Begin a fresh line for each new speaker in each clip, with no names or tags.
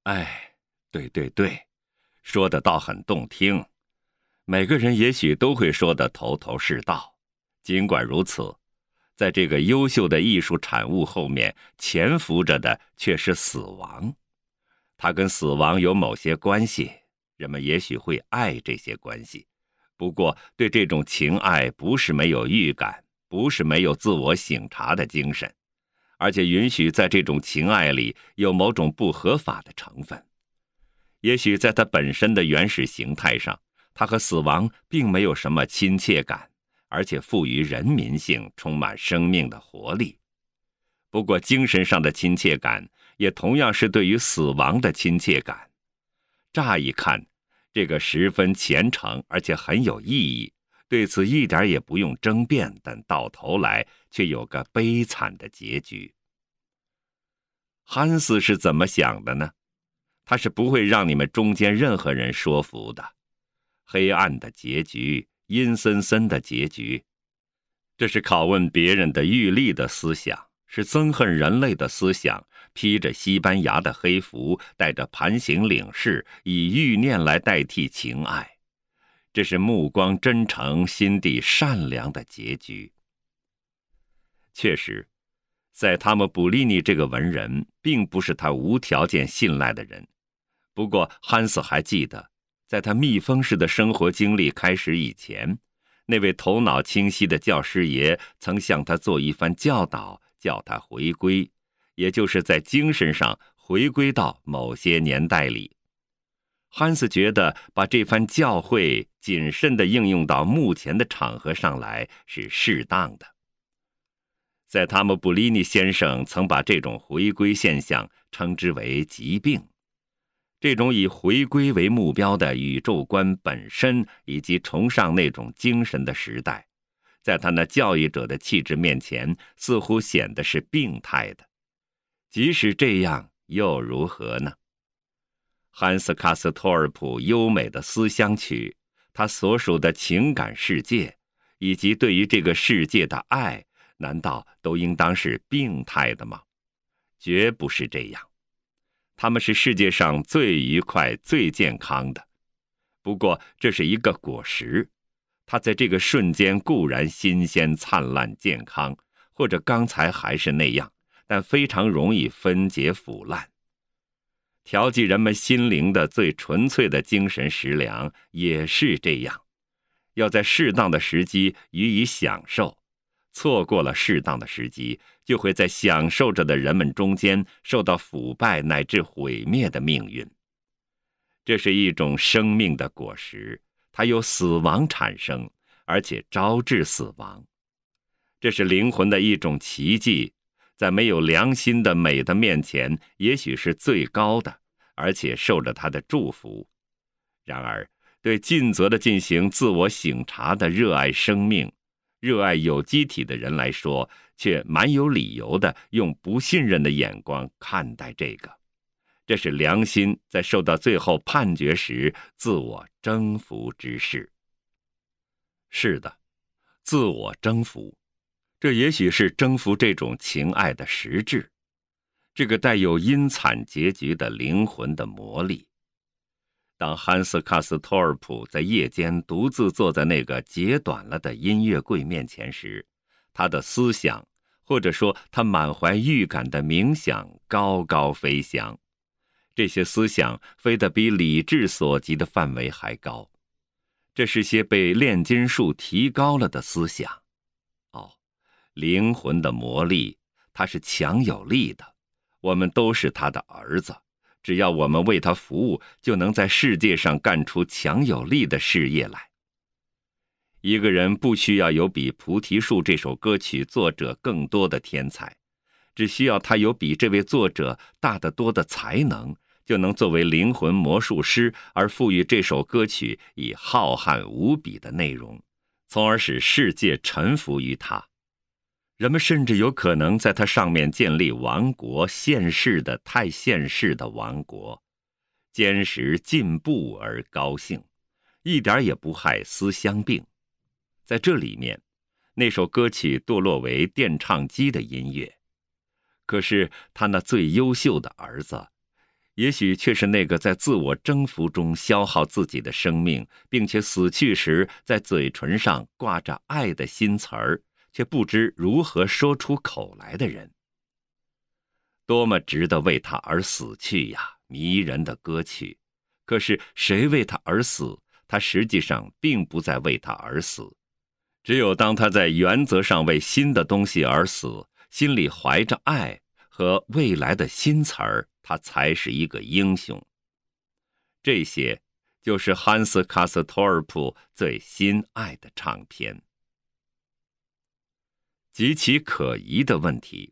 哎，对对对，说的倒很动听。每个人也许都会说得头头是道。尽管如此，在这个优秀的艺术产物后面潜伏着的却是死亡。它跟死亡有某些关系，人们也许会爱这些关系，不过对这种情爱不是没有预感，不是没有自我省察的精神，而且允许在这种情爱里有某种不合法的成分。也许在它本身的原始形态上，它和死亡并没有什么亲切感，而且富于人民性，充满生命的活力。不过精神上的亲切感也同样是对于死亡的亲切感。乍一看，这个十分虔诚而且很有意义，对此一点也不用争辩，但到头来却有个悲惨的结局。汉斯是怎么想的呢？他是不会让你们中间任何人说服的。黑暗的结局，阴森森的结局，这是拷问别人的欲力的思想，是憎恨人类的思想，披着西班牙的黑服，带着盘形领事，以欲念来代替情爱。这是目光真诚、心地善良的结局。确实，塞塔姆普利尼这个文人并不是他无条件信赖的人。不过汉斯还记得，在他蜜蜂式的生活经历开始以前，那位头脑清晰的教师爷曾向他做一番教导，叫他回归，也就是在精神上回归到某些年代里。汉斯觉得把这番教诲谨慎地应用到目前的场合上来是适当的。塞塔姆普利尼先生曾把这种回归现象称之为疾病。这种以回归为目标的宇宙观本身以及崇尚那种精神的时代，在他那教育者的气质面前似乎显得是病态的。即使这样又如何呢？汉斯·卡斯托尔普优美的思乡曲，他所属的情感世界，以及对于这个世界的爱，难道都应当是病态的吗？绝不是这样。他们是世界上最愉快、最健康的。不过这是一个果实，它在这个瞬间固然新鲜、灿烂、健康，或者刚才还是那样，但非常容易分解腐烂。调剂人们心灵的最纯粹的精神食粮也是这样，要在适当的时机予以享受。错过了适当的时机，就会在享受着的人们中间受到腐败乃至毁灭的命运。这是一种生命的果实，它由死亡产生，而且招致死亡。这是灵魂的一种奇迹，在没有良心的美的面前，也许是最高的，而且受着它的祝福。然而，对尽责地进行自我省察的热爱生命、热爱有机体的人来说，却蛮有理由的用不信任的眼光看待这个。这是良心在受到最后判决时自我征服之事。是的，自我征服，这也许是征服这种情爱的实质，这个带有阴惨结局的灵魂的魔力。当汉斯·卡斯托尔普在夜间独自坐在那个截短了的音乐柜面前时，他的思想，或者说他满怀预感的冥想高高飞翔。这些思想飞得比理智所及的范围还高，这是些被炼金术提高了的思想。灵魂的魔力，它是强有力的，我们都是他的儿子，只要我们为他服务，就能在世界上干出强有力的事业来。一个人不需要有比《菩提树》这首歌曲作者更多的天才，只需要他有比这位作者大得多的才能，就能作为灵魂魔术师而赋予这首歌曲以浩瀚无比的内容，从而使世界臣服于他。人们甚至有可能在它上面建立王国，现世的太现世的王国，坚实进步而高兴，一点也不害思乡病。在这里面，那首歌曲堕落为电唱机的音乐，可是他那最优秀的儿子， 也许却是那个在自我征服中消耗自己的生命，并且死去时在嘴唇上挂着爱的新词儿，却不知如何说出口来的人。多么值得为他而死去呀，迷人的歌曲。可是谁为他而死，他实际上并不在为他而死。只有当他在原则上为新的东西而死，心里怀着爱和未来的新词儿，他才是一个英雄。这些就是汉斯·卡斯托尔普最心爱的唱片。极其可疑的问题。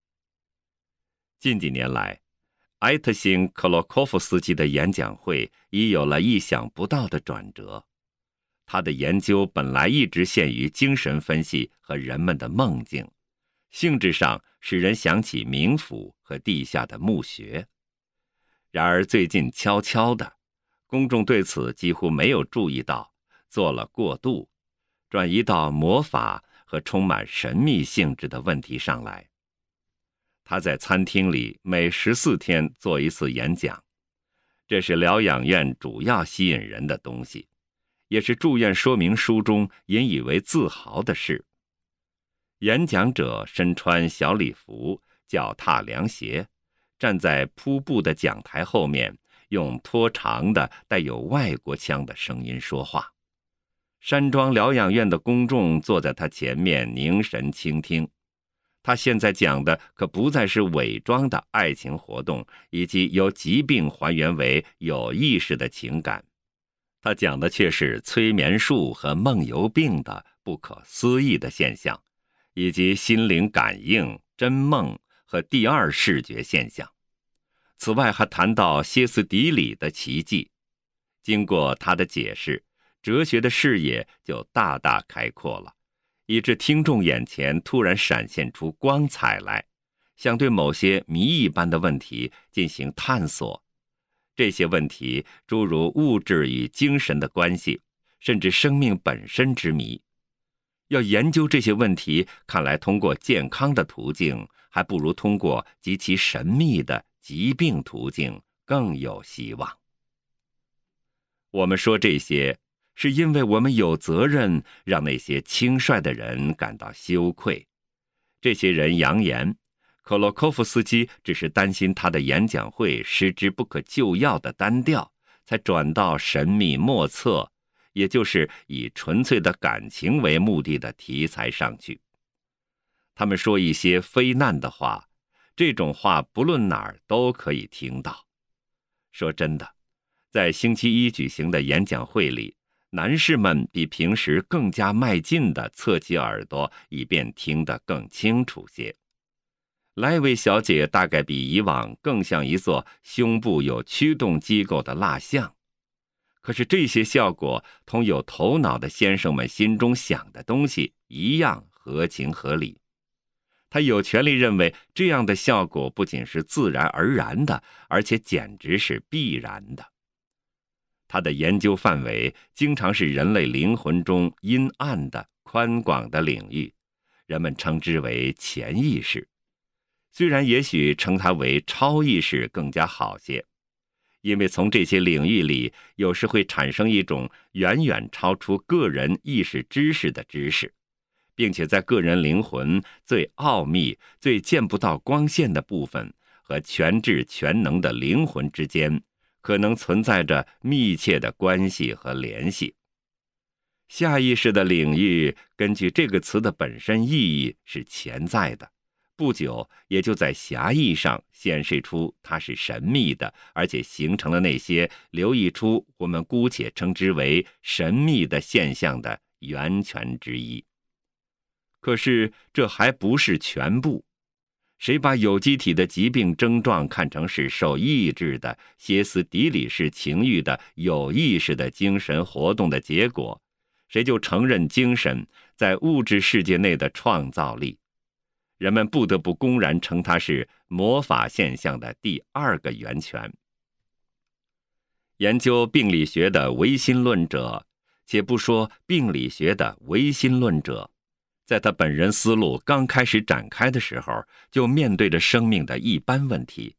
近几年来，埃特辛·克洛科夫斯基的演讲会已有了意想不到的转折。他的研究本来一直限于精神分析和人们的梦境，性质上使人想起冥府和地下的墓穴。然而最近悄悄的，公众对此几乎没有注意到，做了过渡，转移到魔法和充满神秘性质的问题上来。他在餐厅里每14天做一次演讲，这是疗养院主要吸引人的东西，也是住院说明书中引以为自豪的事。演讲者身穿小礼服，脚踏凉鞋，站在铺布的讲台后面，用拖长的带有外国腔的声音说话。山庄疗养院的公众坐在他前面凝神倾听。他现在讲的可不再是伪装的爱情活动，以及由疾病还原为有意识的情感，他讲的却是催眠术和梦游病的不可思议的现象，以及心灵感应、真梦和第二视觉现象。此外还谈到歇斯底里的奇迹。经过他的解释，哲学的视野就大大开阔了，以致听众眼前突然闪现出光彩来，想对某些谜一般的问题进行探索。这些问题诸如物质与精神的关系，甚至生命本身之谜。要研究这些问题，看来通过健康的途径，还不如通过极其神秘的疾病途径更有希望。我们说这些，是因为我们有责任让那些轻率的人感到羞愧。这些人扬言，克洛科夫斯基只是担心他的演讲会失之不可救药的单调，才转到神秘莫测，也就是以纯粹的感情为目的的题材上去。他们说一些非难的话，这种话不论哪儿都可以听到。说真的，在星期一举行的演讲会里，男士们比平时更加迈进地侧起耳朵，以便听得更清楚些。莱维小姐大概比以往更像一座胸部有驱动机构的蜡像。可是这些效果同有头脑的先生们心中想的东西一样合情合理。他有权利认为这样的效果不仅是自然而然的，而且简直是必然的。他的研究范围经常是人类灵魂中阴暗的宽广的领域，人们称之为潜意识。虽然也许称它为超意识更加好些，因为从这些领域里有时会产生一种远远超出个人意识知识的知识，并且在个人灵魂最奥秘、最见不到光线的部分和全智全能的灵魂之间可能存在着密切的关系和联系。下意识的领域，根据这个词的本身意义是潜在的，不久也就在狭义上显示出它是神秘的，而且形成了那些流溢出我们姑且称之为神秘的现象的源泉之一。可是这还不是全部。谁把有机体的疾病症状看成是受抑制的歇斯底里式情欲的有意识的精神活动的结果，谁就承认精神在物质世界内的创造力。人们不得不公然称它是魔法现象的第二个源泉。研究病理学的唯心论者，且不说病理学的唯心论者，在他本人思路刚开始展开的时候，就面对着生命的一般问题，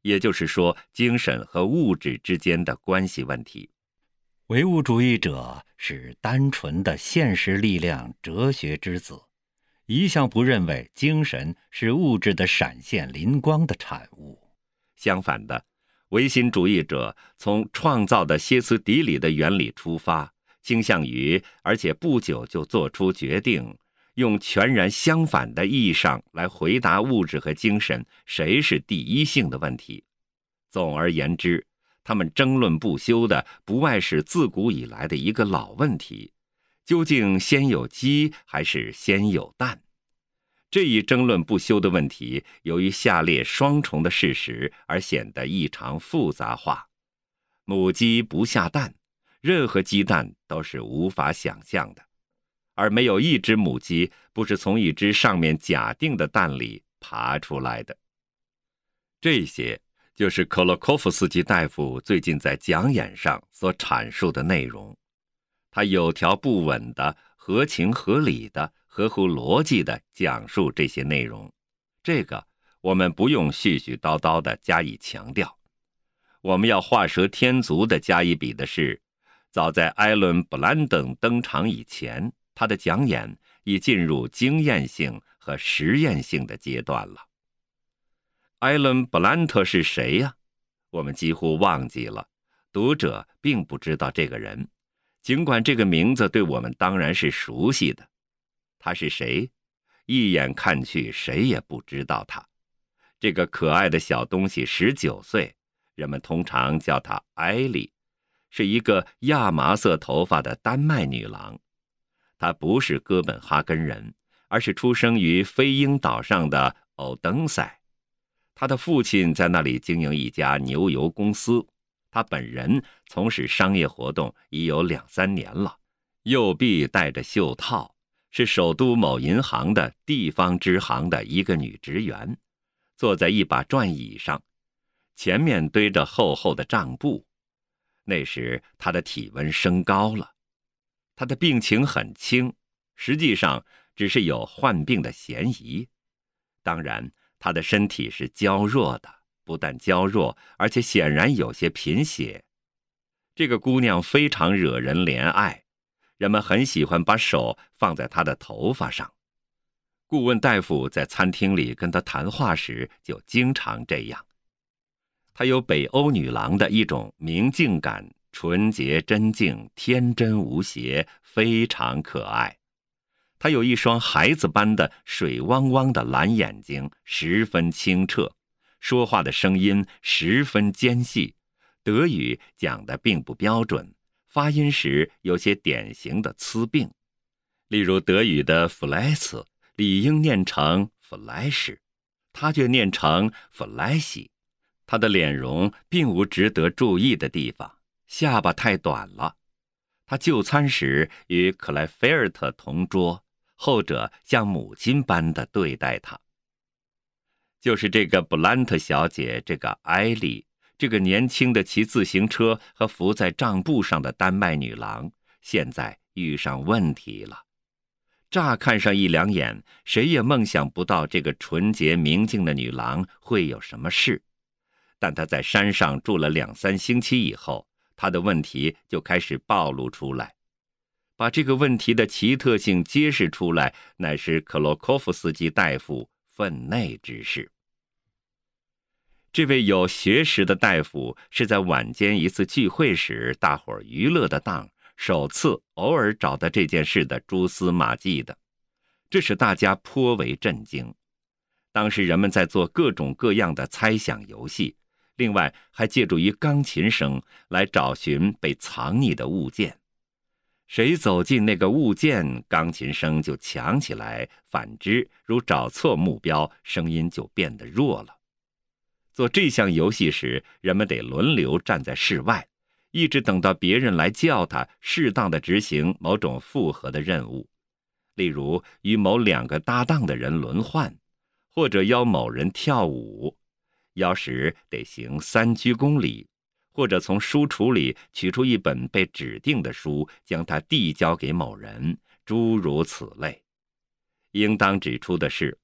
也就是说精神和物质之间的关系问题。唯物主义者是单纯的现实力量哲学之子，一向不认为精神是物质的闪现灵光的产物。相反的，唯心主义者从创造的歇斯底里的原理出发，倾向于而且不久就做出决定，用全然相反的意义上来回答物质和精神谁是第一性的问题。总而言之，他们争论不休的不外是自古以来的一个老问题：究竟先有鸡还是先有蛋？这一争论不休的问题，由于下列双重的事实而显得异常复杂化。母鸡不下蛋，任何鸡蛋都是无法想象的，而没有一只母鸡不是从一只上面假定的蛋里爬出来的。这些就是克洛科夫斯基大夫最近在讲演上所阐述的内容。他有条不紊的、合情合理的、合乎逻辑的讲述这些内容，这个我们不用絮絮叨叨的加以强调。我们要画蛇添足的加以比的是，早在艾伦·布兰登登场以前，他的讲演已进入经验性和实验性的阶段了。艾伦·布兰特是谁呀？我们几乎忘记了，读者并不知道这个人，尽管这个名字对我们当然是熟悉的。他是谁？一眼看去谁也不知道他。这个可爱的小东西19岁，人们通常叫她艾莉，是一个亚麻色头发的丹麦女郎。她不是哥本哈根人，而是出生于飞鹰岛上的欧登塞。她的父亲在那里经营一家牛油公司，她本人从事商业活动已有2-3年了，右臂戴着袖套，是首都某银行的地方支行的一个女职员，坐在一把转椅上，前面堆着厚厚的账簿。那时她的体温升高了，她的病情很轻，实际上只是有患病的嫌疑。当然，她的身体是娇弱的，不但娇弱，而且显然有些贫血。这个姑娘非常惹人怜爱，人们很喜欢把手放在她的头发上。顾问大夫在餐厅里跟她谈话时就经常这样。她有北欧女郎的一种明净感，纯洁真净，天真无邪，非常可爱。她有一双孩子般的水汪汪的蓝眼睛，十分清澈，说话的声音十分尖细，德语讲得并不标准，发音时有些典型的呲病。例如德语的 Fleisch 理应念成 Fleisch， 他却念成 Fleisch。 他的脸容并无值得注意的地方，下巴太短了。他就餐时与克莱菲尔特同桌，后者像母亲般的对待他。就是这个布兰特小姐，这个艾莉，这个年轻的骑自行车和伏在账簿上的丹麦女郎，现在遇上问题了。乍看上一两眼，谁也梦想不到这个纯洁明净的女郎会有什么事。但她在山上住了2-3星期以后，她的问题就开始暴露出来。把这个问题的奇特性揭示出来，乃是克洛科夫斯基大夫分内之事。这位有学识的大夫是在晚间一次聚会时，大伙儿娱乐的当，首次偶尔找到这件事的蛛丝马迹的，这使大家颇为震惊。当时人们在做各种各样的猜想游戏，另外还借助于钢琴声来找寻被藏匿的物件。谁走进那个物件，钢琴声就强起来，反之，如找错目标，声音就变得弱了。做这项游戏时，人们得轮流站在室外，一直等到别人来叫他适当的执行某种复合的任务，例如与某2个搭档的人轮换，或者邀某人跳舞，邀时得行3鞠躬礼，或者从书橱里取出一本被指定的书，将它递交给某人，诸如此类。应当指出的是，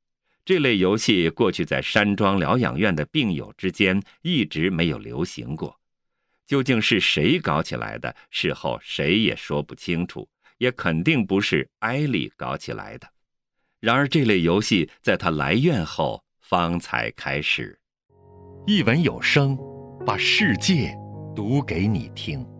这类游戏过去在山庄疗养院的病友之间一直没有流行过。究竟是谁搞起来的，事后谁也说不清楚，也肯定不是艾莉搞起来的。然而这类游戏在他来院后方才开始。一文有声，把世界读给你听。